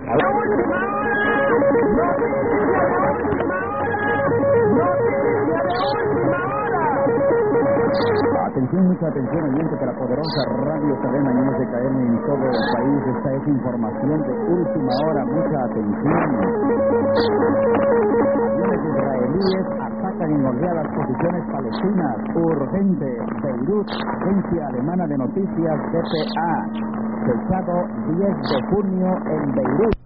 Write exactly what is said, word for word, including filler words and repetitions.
Atención, mucha atención, oyente, que la poderosa radio Cadena News de K M en todo el país. Esta es información de última hora, mucha atención. Aviones israelíes atacan en oleadas posiciones palestinas. Urgente, Beirut, agencia alemana de noticias D P A. Fechado diez de junio en Beirut.